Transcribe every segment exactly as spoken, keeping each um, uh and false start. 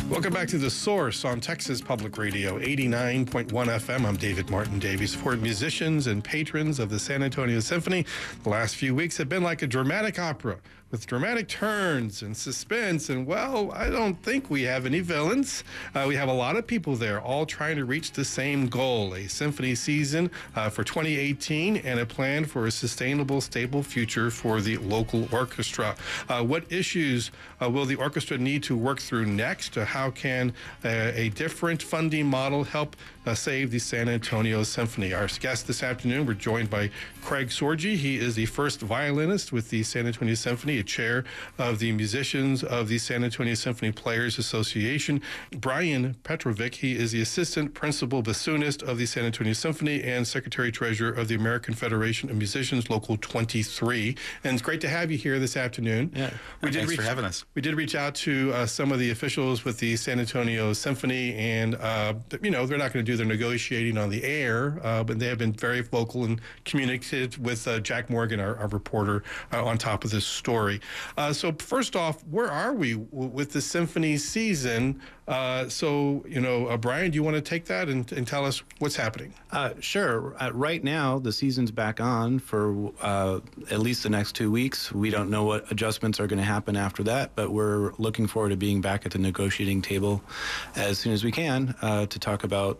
Welcome back to The Source on Texas Public Radio, eighty-nine point one F M. I'm David Martin Davies. For musicians and patrons of the San Antonio Symphony, the last few weeks have been like a dramatic opera with dramatic turns and suspense. And, well, I don't think we have any villains. Uh, we have a lot of people there all trying to reach the same goal, a symphony season uh, for twenty eighteen and a plan for a sustainable, stable future for the local orchestra. Uh, what issues uh, will the orchestra need to work through next? Uh, how can uh, a different funding model help uh, save the San Antonio Symphony? Our guest this afternoon, we're joined by Craig Sorgi. He is the first violinist with the San Antonio Symphony, a chair of the Musicians of the San Antonio Symphony Players Association. Brian Petrovic, he is the assistant principal bassoonist of the San Antonio Symphony and secretary-treasurer of the American Federation of Musicians, Local twenty-three. And it's great to have you here this afternoon. Yeah, we did thanks reach, for having us. We did reach out to uh, some of the officials with the San Antonio Symphony, and, uh, you know, they're not going to do their negotiating on the air, uh, but they have been very vocal and communicated with uh, Jack Morgan, our, our reporter, uh, on top of this story. Uh, so first off, where are we w- with the symphony season? Uh, so, you know, uh, Brian, do you want to take that and, and tell us what's happening? Uh, sure. Uh, right now, the season's back on for uh, at least the next two weeks. We don't know what adjustments are going to happen after that, but we're looking forward to being back at the negotiating table as soon as we can uh, to talk about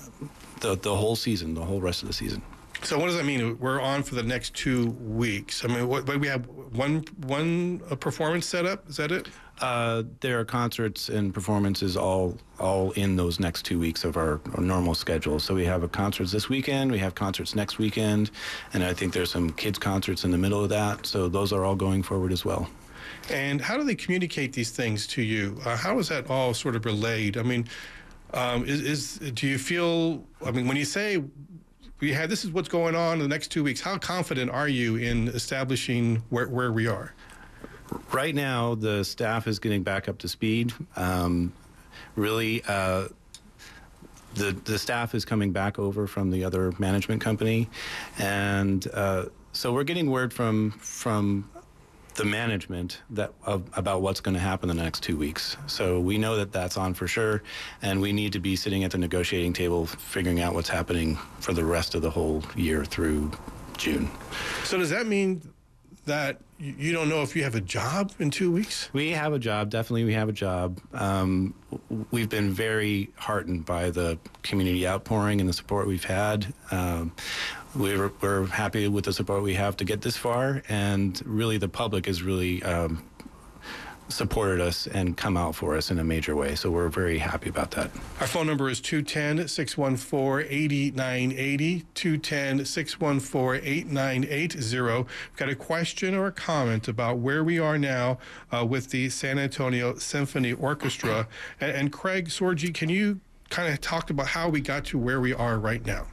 the, the whole season, the whole rest of the season. So what does that mean? We're on for the next two weeks. I mean, what, we have one one uh, performance set up. Is that it? Uh, there are concerts and performances all all in those next two weeks of our, our normal schedule. So we have a concerts this weekend, we have concerts next weekend, and I think there's some kids concerts in the middle of that. So those are all going forward as well. And how do they communicate these things to you? Uh, how is that all sort of relayed? I mean, um, is, is do you feel? I mean, when you say we have this is what's going on in the next two weeks, how confident are you in establishing where, where we are? Right now, the staff is getting back up to speed. Um, really, uh, the the staff is coming back over from the other management company, and uh, so we're getting word from from the management that of, about what's going to happen in the next two weeks. So we know that that's on for sure, and we need to be sitting at the negotiating table figuring out what's happening for the rest of the whole year through June. So does that mean that you don't know if you have a job in two weeks? We have a job. Definitely we have a job. Um, we've been very heartened by the community outpouring and the support we've had. Um, we're, we're happy with the support we have to get this far, and really the public has really um, supported us and come out for us in a major way. So we're very happy about that. Our phone number is two one zero, six one four, eight nine eight zero, two one zero, six one four, eight nine eight zero. We've got a question or a comment about where we are now uh, with the San Antonio Symphony Orchestra. And, and Craig Sorgi, can you kind of talk about how we got to where we are right now?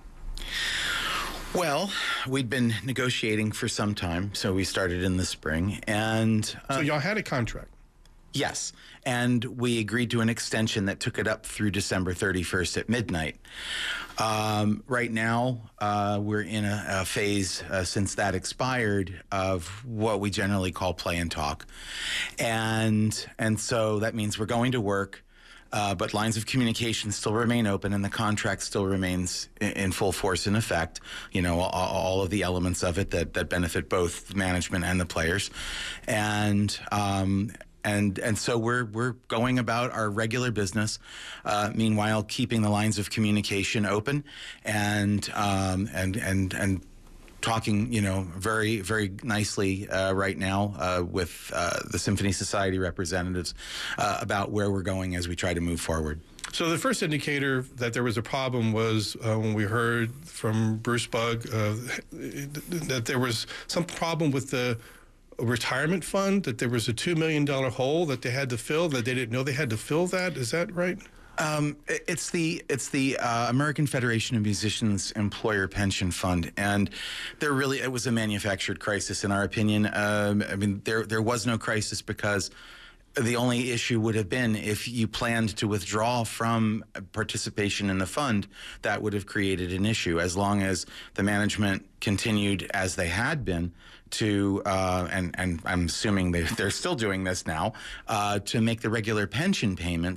Well, we'd been negotiating for some time, so we started in the spring. And uh, so y'all had a contract? Yes, and we agreed to an extension that took it up through December thirty-first at midnight. Um, right now, uh, we're in a, a phase uh, since that expired of what we generally call play and talk. And, and so that means we're going to work, uh, but lines of communication still remain open, and the contract still remains in, in full force in effect. You know, all, all of the elements of it that, that benefit both management and the players. And um, And and so we're we're going about our regular business, uh, meanwhile keeping the lines of communication open, and um, and and and talking, you know, very very nicely uh, right now uh, with uh, the Symphony Society representatives uh, about where we're going as we try to move forward. So the first indicator that there was a problem was uh, when we heard from Bruce Bugg uh, that there was some problem with the retirement fund, that there was a two million dollars hole that they had to fill, that they didn't know they had to fill that. Is that right? Um, it's the it's the uh, American Federation of Musicians Employer Pension Fund, and there really it was a manufactured crisis in our opinion. Um, I mean, there there was no crisis because the only issue would have been if you planned to withdraw from participation in the fund, that would have created an issue. As long as the management continued as they had been to, uh, and, and I'm assuming they, they're still doing this now, uh, to make the regular pension payments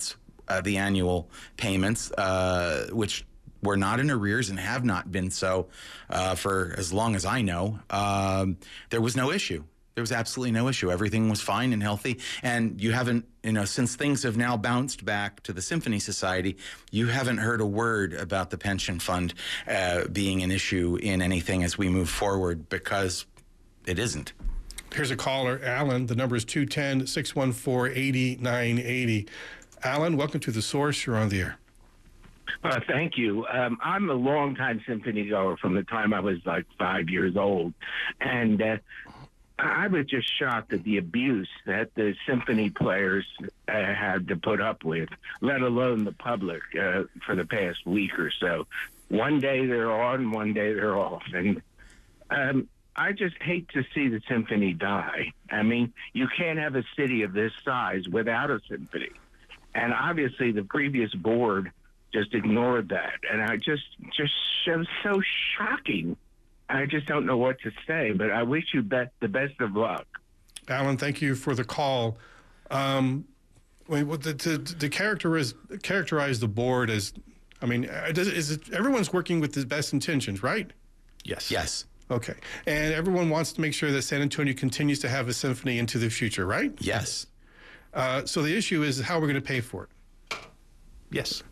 uh, the annual payments, uh, which were not in arrears and have not been so uh, for as long as I know, um, there was no issue. There was absolutely no issue. Everything was fine and healthy. And you haven't, you know, since things have now bounced back to the Symphony Society, you haven't heard a word about the pension fund uh, being an issue in anything as we move forward, because it isn't. Here's a caller, Alan. The number is two one zero, six one four, eight nine eight zero. Alan, welcome to The Source. You're on the air. Uh, thank you. Um, I'm a longtime symphony goer from the time I was like five years old. And uh, I was just shocked at the abuse that the symphony players uh, had to put up with, let alone the public, uh, for the past week or so. One day they're on, one day they're off. And um, I just hate to see the symphony die. I mean, you can't have a city of this size without a symphony. And obviously the previous board just ignored that. And I just, just it was so shocking. I just don't know what to say, but I wish you be- the best of luck. Alan, thank you for the call. Um, to, to, to characterize, characterize the board as, I mean, is it, everyone's working with the best intentions, right? Yes. Yes. Okay. And everyone wants to make sure that San Antonio continues to have a symphony into the future, right? Yes. Uh, so the issue is how we're going to pay for it. Yes.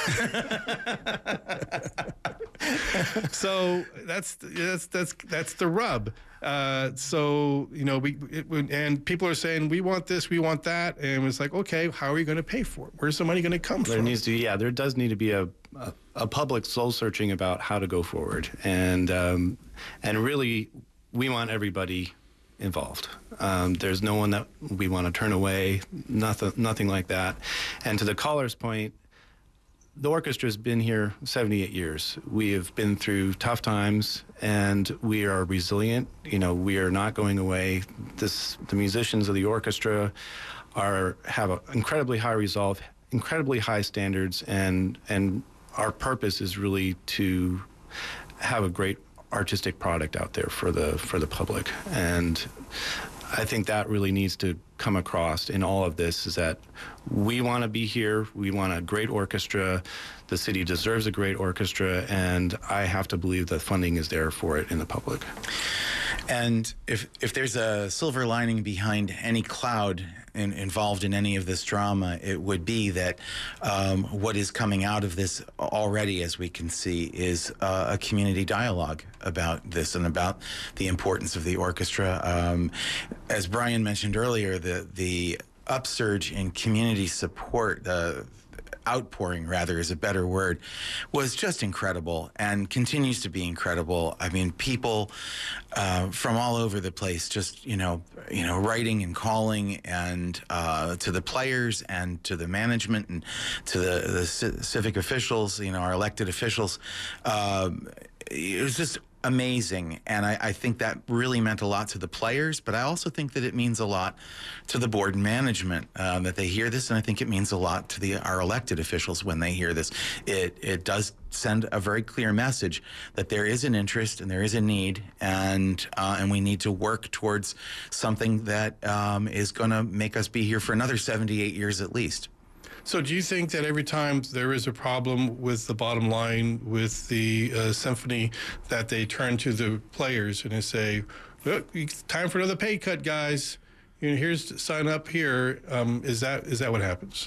So that's that's that's that's the rub. Uh, so you know we it, and people are saying we want this, we want that, and it's like, okay, how are we going to pay for it? Where's the money going to come There from? needs to, yeah, there does need to be a a, a public soul searching about how to go forward, and um, and really, we want everybody involved. Um, there's no one that we want to turn away, nothing, nothing like that. And to the caller's point, the orchestra's been here seventy-eight years. We have been through tough times, and we are resilient. You know, we are not going away. This, the musicians of the orchestra are have an incredibly high resolve, incredibly high standards, and and our purpose is really to have a great artistic product out there for the for the public. And I think that really needs to come across in all of this, is that we want to be here. We want a great orchestra. The city deserves a great orchestra, and I have to believe that funding is there for it in the public. And if if there's a silver lining behind any cloud in, involved in any of this drama, it would be that um, what is coming out of this already, as we can see, is uh, a community dialogue about this and about the importance of the orchestra. Um, as Brian mentioned earlier, the the upsurge in community support, the uh, outpouring, rather, is a better word, was just incredible and continues to be incredible. I mean, people uh, from all over the place, just you know, you know, writing and calling, and uh, to the players and to the management and to the, the c- civic officials, you know, our elected officials. Um, it was just amazing, and I, I think that really meant a lot to the players, but I also think that it means a lot to the board and management uh, that they hear this, and I think it means a lot to the our elected officials when they hear this. It it does send a very clear message that there is an interest and there is a need, and uh, and we need to work towards something that um, is going to make us be here for another seventy-eight years at least. So do you think that every time there is a problem with the bottom line with the uh, symphony, that they turn to the players and they say, look, it's time for another pay cut, guys. You know, here's sign up here. Um, is that is that what happens?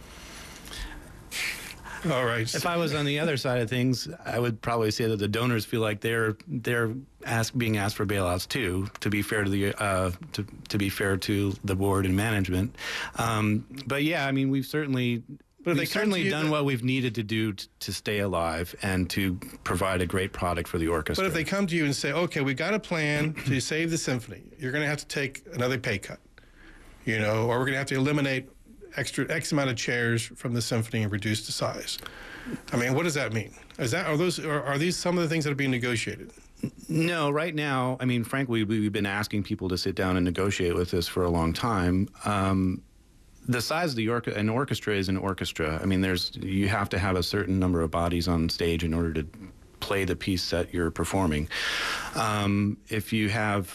All right. If I was on the other side of things, I would probably say that the donors feel like they're they're ask, being asked for bailouts too. To be fair to the uh, to to be fair to the board and management, um, but yeah, I mean, we've certainly But if we've they come certainly to you, done then- what we've needed to do t- to stay alive and to provide a great product for the orchestra. But if they come to you and say, okay, we got a plan to save the symphony, you're going to have to take another pay cut, you know, or we're going to have to eliminate extra X amount of chairs from the symphony and reduce the size. I mean, what does that mean? Is that are those are, are these some of the things that are being negotiated? No, right now, I mean, frankly, we, we've been asking people to sit down and negotiate with us for a long time. Um, the size of the orca- an orchestra is an orchestra. I mean, there's you have to have a certain number of bodies on stage in order to play the piece that you're performing. Um, if you have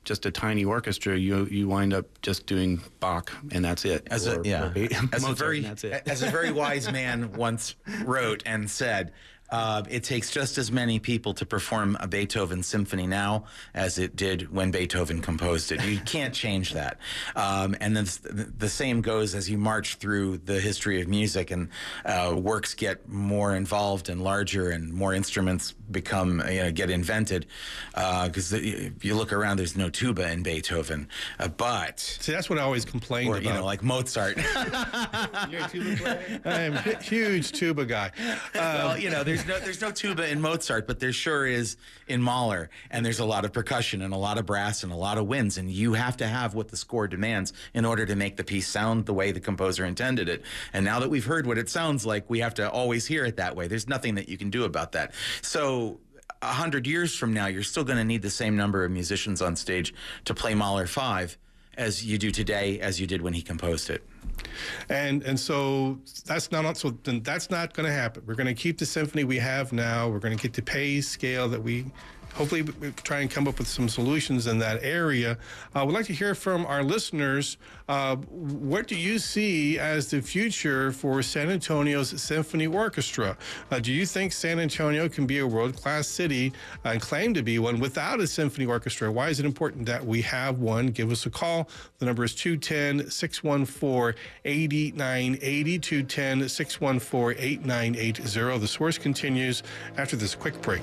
just a tiny orchestra, you you wind up just doing Bach and that's it. As or, a yeah, or Be- as Mozart, a very and that's it. as a very wise man once wrote and said, uh, it takes just as many people to perform a Beethoven symphony now as it did when Beethoven composed it. You can't change that. Um, and then the same goes as you march through the history of music, and uh, works get more involved and larger, and more instruments become you know get invented. Because uh, if you look around, there's no tuba in Beethoven, uh, but See, that's what I always complained or about. you know like Mozart. You're a tuba player? I am a huge tuba guy. Well, you know, there's no there's no tuba in Mozart, but there sure is in Mahler, and there's a lot of percussion and a lot of brass and a lot of winds, and you have to have what the score demands in order to make the piece sound the way the composer intended it. And now that we've heard what it sounds like, we have to always hear it that way. There's nothing that you can do about that. So a hundred years from now, you're still going to need the same number of musicians on stage to play Mahler five as you do today, as you did when he composed it. And and so that's not so then that's not going to happen. We're going to keep the symphony we have now. We're going to get the pay scale that we hopefully we try and come up with some solutions in that area. Uh, we'd like to hear from our listeners. Uh, what do you see as the future for San Antonio's Symphony Orchestra? Uh, do you think San Antonio can be a world-class city and claim to be one without a symphony orchestra? Why is it important that we have one? Give us a call. The number is two one zero, six one four, eight nine eight zero, two one zero, six one four, eight nine eight zero. The Source continues after this quick break.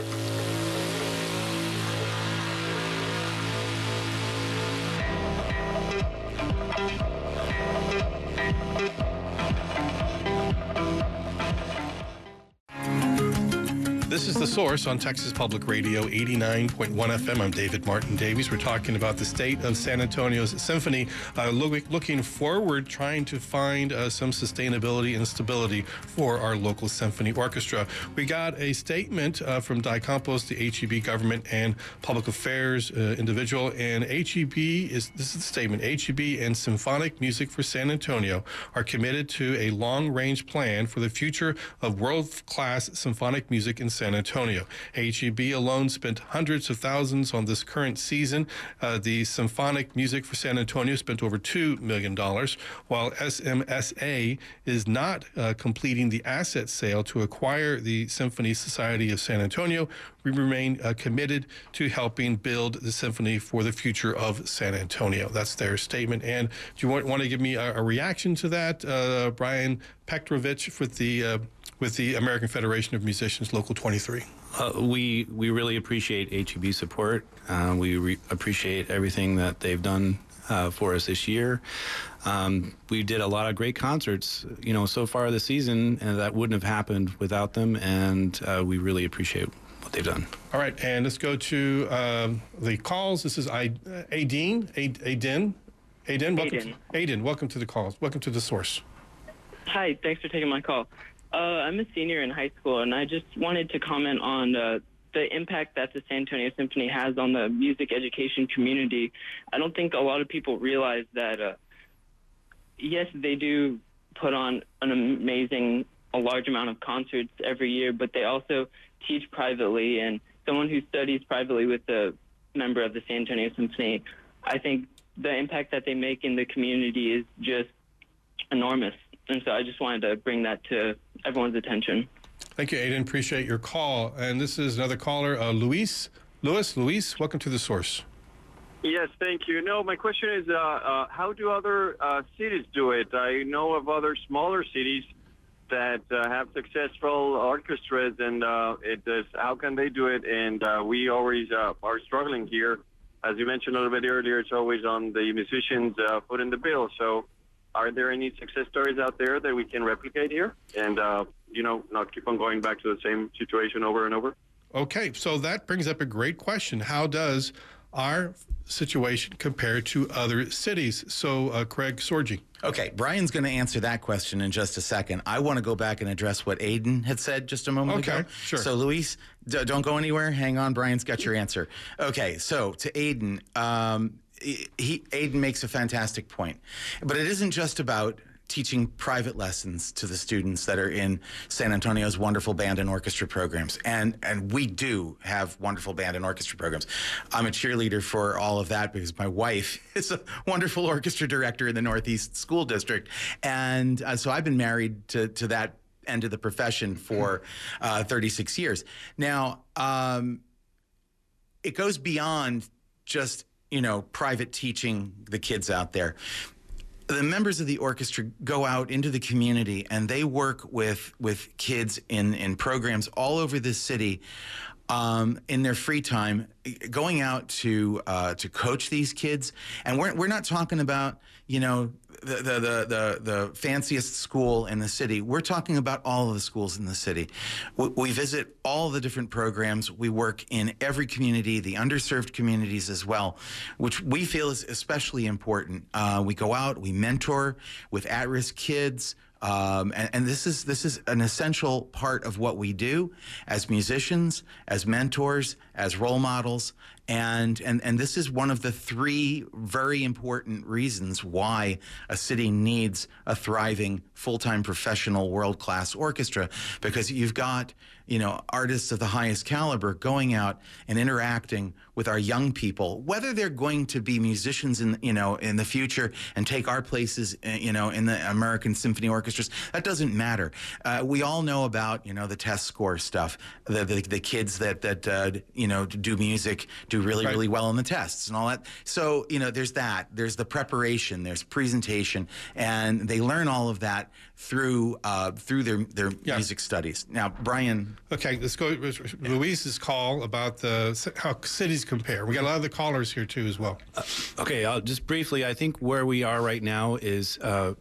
This is The Source on Texas Public Radio eighty-nine point one F M. I'm David Martin Davies. We're talking about the state of San Antonio's symphony, uh, look, looking forward, trying to find uh, some sustainability and stability for our local symphony orchestra. We got a statement uh, from Di Campos, the H E B government and public affairs uh, individual, and H E B is, this is the statement, H E B and Symphonic Music for San Antonio are committed to a long-range plan for the future of world-class symphonic music in San Antonio. H E B alone spent hundreds of thousands on this current season. Uh, the Symphonic Music for San Antonio spent over two million dollars, while S M S A is not uh, completing the asset sale to acquire the Symphony Society of San Antonio. We remain uh, committed to helping build the symphony for the future of San Antonio. That's their statement. And do you want, want to give me a, a reaction to that, uh, Brian Petrovich, with the uh, with the American Federation of Musicians, Local twenty-three? Uh, we we really appreciate H E B support. Uh, we re- appreciate everything that they've done uh, for us this year. Um, we did a lot of great concerts, you know, so far this season, and that wouldn't have happened without them. And uh, we really appreciate what they've done. All right, and let's go to um, the calls. This is I, uh, Aideen. Aideen. Aideen. Welcome. Aiden. To, Aiden, welcome to the calls. Welcome to The Source. Hi, thanks for taking my call. Uh, I'm a senior in high school, and I just wanted to comment on uh, the impact that the San Antonio Symphony has on the music education community. I don't think a lot of people realize that, uh, yes, they do put on an amazing, a large amount of concerts every year, but they also teach privately, and someone who studies privately with a member of the San Antonio Symphony, I think the impact that they make in the community is just enormous. And so I just wanted to bring that to everyone's attention. Thank you, Aiden. Appreciate your call. And this is another caller, uh, Luis. Luis, Luis, welcome to The Source. Yes, thank you. No, my question is, uh, uh, how do other uh, cities do it? I know of other smaller cities that uh, have successful orchestras, and uh, it is, how can they do it? And uh, we always uh, are struggling here. As you mentioned a little bit earlier, it's always on the musicians' uh, foot in the bill. So are there any success stories out there that we can replicate here and, uh, you know, not keep on going back to the same situation over and over? Okay, so that brings up a great question. How does our situation compare to other cities? So, uh, Craig Sorgi. Okay, Brian's going to answer that question in just a second. I want to go back and address what Aiden had said just a moment okay, ago. Sure. So, Luis, d- don't go anywhere. Hang on. Brian's got your answer. Okay, so to Aiden, um, he, Aiden makes a fantastic point. But it isn't just about teaching private lessons to the students that are in San Antonio's wonderful band and orchestra programs. And and we do have wonderful band and orchestra programs. I'm a cheerleader for all of that because my wife is a wonderful orchestra director in the Northeast School District. And uh, so I've been married to, to that end of the profession for uh, thirty-six years. Now, um, it goes beyond just, you know, private teaching the kids out there. The members of the orchestra go out into the community and they work with with kids in, in programs all over this city um, in their free time, going out to uh, to coach these kids. And we're we're not talking about, you know, the, the the the the fanciest school in the city. We're talking about all of the schools in the city. We, we visit all the different programs. We work in every community, the underserved communities as well, which we feel is especially important. Uh, we go out, we mentor with at-risk kids. Um, and, and this is this is an essential part of what we do as musicians, as mentors, as role models, and and and this is one of the three very important reasons why a city needs a thriving, full-time, professional, world-class orchestra, because you've got, you know, artists of the highest caliber going out and interacting with our young people, whether they're going to be musicians in, you know, in the future and take our places, you know, in the American symphony orchestras. That doesn't matter. Uh, we all know about, you know, the test score stuff. The the, the kids that that uh, you know do music do really right. really well in the tests and all that. So you know, there's that. There's the preparation. There's presentation, and they learn all of that through uh, through their their yeah. music studies. Now, Brian. Okay, let's go. Luis's call about the how cities compare. We got a lot of the callers here too as well. Uh, okay, I'll just briefly. I think where we are right now is uh,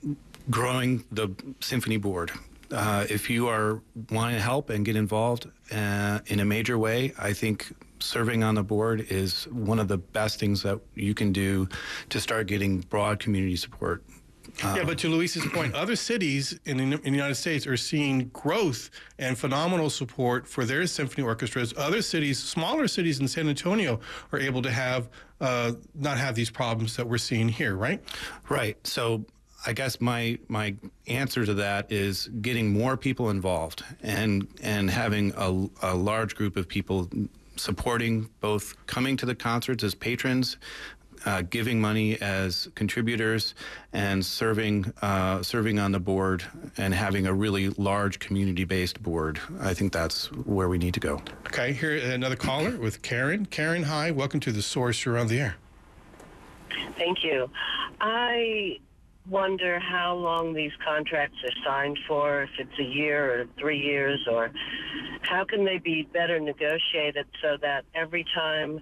growing the symphony board. Uh, if you are wanting to help and get involved uh, in a major way, I think serving on the board is one of the best things that you can do to start getting broad community support. Yeah, but to Luis's point, other cities in the, in the United States are seeing growth and phenomenal support for their symphony orchestras. Other cities, smaller cities in San Antonio, are able to have uh, not have these problems that we're seeing here, right? Right. So I guess my my answer to that is getting more people involved and and having a, a large group of people supporting, both coming to the concerts as patrons, Uh, giving money as contributors, and serving uh, serving on the board and having a really large community-based board. I think that's where we need to go. Okay, here another caller with Karen. Karen, hi. Welcome to The Source. You're on the air. Thank you. I wonder how long these contracts are signed for, if it's a year or three years, or how can they be better negotiated so that every time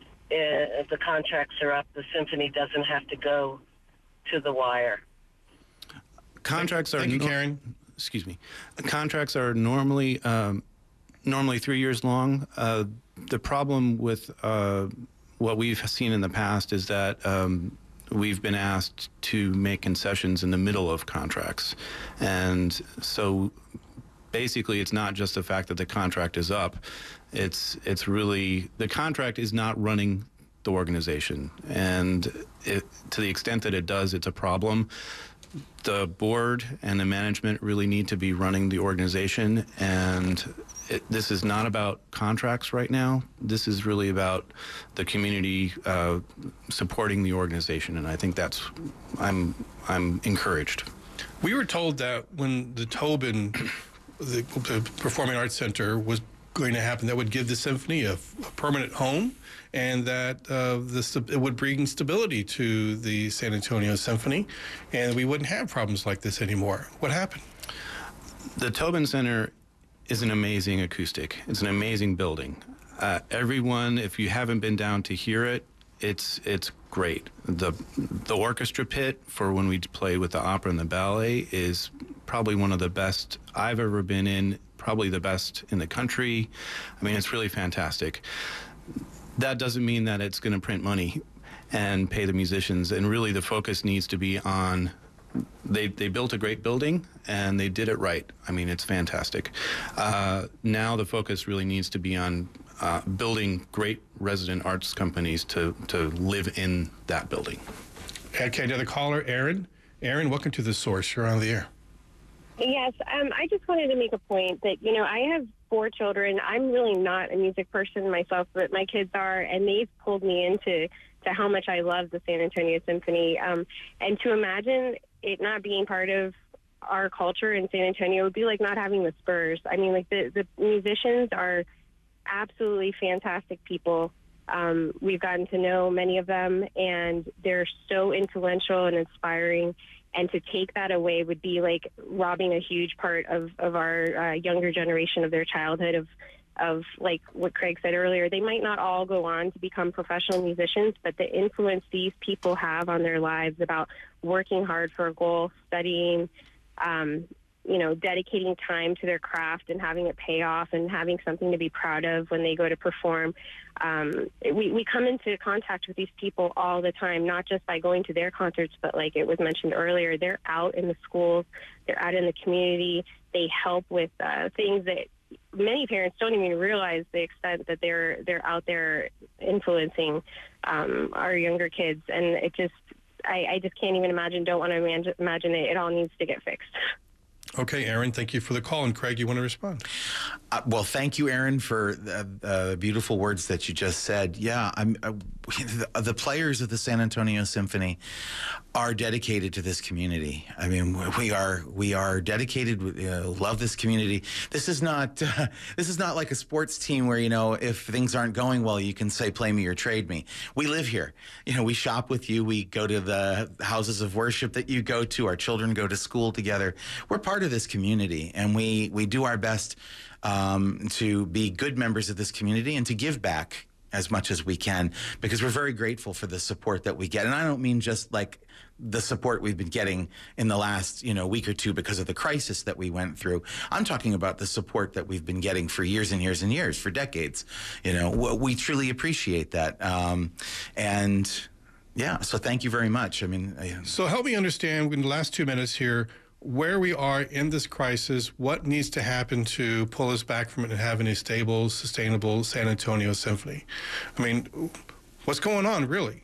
if the contracts are up, the symphony doesn't have to go to the wire. Contracts are. Thank you, no- Karen. Excuse me. Contracts are normally um, normally three years long. Uh, the problem with uh, what we've seen in the past is that um, we've been asked to make concessions in the middle of contracts, and so basically it's not just the fact that the contract is up. It's it's really, the contract is not running the organization, and it, to the extent that it does, it's a problem. The board and the management really need to be running the organization, and it, this is not about contracts right now. This is really about the community uh, supporting the organization, and I think that's, I'm I'm encouraged. We were told that when the Tobin, the, the Performing Arts Center, was going to happen, that would give the symphony a, a permanent home, and that uh, this, it would bring stability to the San Antonio Symphony, and we wouldn't have problems like this anymore. What happened? The Tobin Center is an amazing acoustic. It's an amazing building. Uh, everyone, if you haven't been down to hear it, it's it's great. The the orchestra pit for when we play with the opera and the ballet is probably one of the best I've ever been in, probably the best in the country. I mean, it's really fantastic. That doesn't mean that it's going to print money and pay the musicians, and really the focus needs to be on, they they built a great building and they did it right. I mean, it's fantastic. Uh, now the focus really needs to be on uh, building great resident arts companies to, to live in that building. Okay, another caller, Aaron. Aaron, welcome to The Source. You're on the air. Yes, um, I just wanted to make a point that, you know, I have four children. I'm really not a music person myself, but my kids are, and they've pulled me into to how much I love the San Antonio Symphony. Um, and to imagine it not being part of our culture in San Antonio would be like not having the Spurs. I mean, like the, the musicians are absolutely fantastic people. Um, we've gotten to know many of them, and they're so influential and inspiring. And to take that away would be like robbing a huge part of, of our uh, younger generation of their childhood, of, of like what Craig said earlier. They might not all go on to become professional musicians, but the influence these people have on their lives about working hard for a goal, studying, um, you know, dedicating time to their craft and having it pay off and having something to be proud of when they go to perform. Um, we, we come into contact with these people all the time, not just by going to their concerts, but like it was mentioned earlier, they're out in the schools, they're out in the community, they help with uh, things that many parents don't even realize the extent that they're they're out there influencing um, our younger kids. And it just, I, I just can't even imagine, don't want to imagine, imagine it. It all needs to get fixed. Okay, Aaron, thank you for the call. And Craig, you want to respond? Uh, well, thank you, Aaron, for the uh, beautiful words that you just said. Yeah, I'm, uh, the, the players of the San Antonio Symphony are dedicated to this community. I mean, we are we are dedicated. We uh, love this community. This is not uh, this is not like a sports team where, you know, if things aren't going well, you can say play me or trade me. We live here. You know, we shop with you. We go to the houses of worship that you go to. Our children go to school together. We're part of this community, and we we do our best um, to be good members of this community and to give back as much as we can, because we're very grateful for the support that we get. And I don't mean just like the support we've been getting in the last, you know, week or two because of the crisis that we went through. I'm talking about the support that we've been getting for years and years and years, for decades. You know, we truly appreciate that. Um, and yeah, so thank you very much. I mean, I, so help me understand in the last two minutes here, where we are in this crisis, what needs to happen to pull us back from it and having a stable, sustainable San Antonio Symphony? I mean, what's going on, really?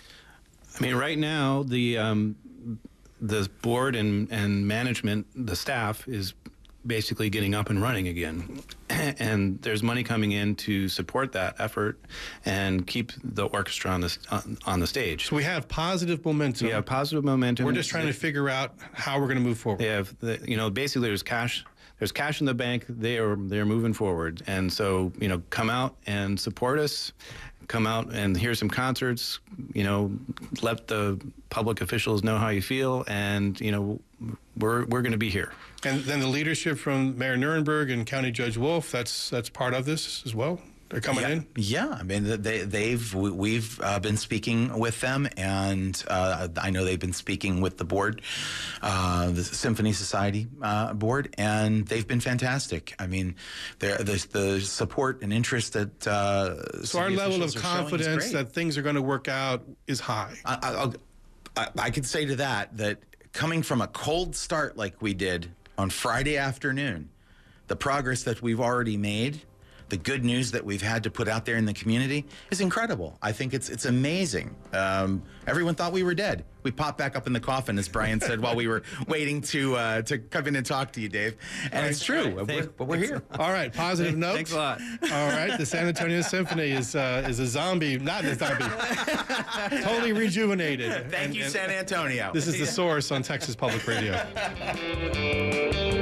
I mean, right now, the um, the board and, and management, the staff, is basically getting up and running again. And there's money coming in to support that effort and keep the orchestra on the, on, on the stage. So we have positive momentum. We have positive momentum. We're just trying to figure out how we're going to move forward. They have, the, you know, basically there's cash. There's cash in the bank. They are they're moving forward. And so, you know, come out and support us. Come out and hear some concerts. You know, let the public officials know how you feel, and you know, we're we're going to be here. And then the leadership from Mayor Nirenberg and County Judge Wolf, that's that's part of this as well. They're coming yeah, in. Yeah, I mean, they they've we've uh, been speaking with them, and uh, I know they've been speaking with the board, uh, the Symphony Society uh, board, and they've been fantastic. I mean, the the support and interest that uh, so our level of confidence that things are going to work out is high. I, I'll, I, I could say to that that coming from a cold start like we did on Friday afternoon, the progress that we've already made, the good news that we've had to put out there in the community is incredible. I think it's it's amazing. Um, everyone thought we were dead. We popped back up in the coffin, as Brian said, while we were waiting to uh, to come in and talk to you, Dave. And it's true, right, we're, but we're here. All right, positive note. Thanks a lot. All right, the San Antonio Symphony is uh, is a zombie, not a zombie, totally rejuvenated. Thank and, you, and San Antonio. This is The Source on Texas Public Radio.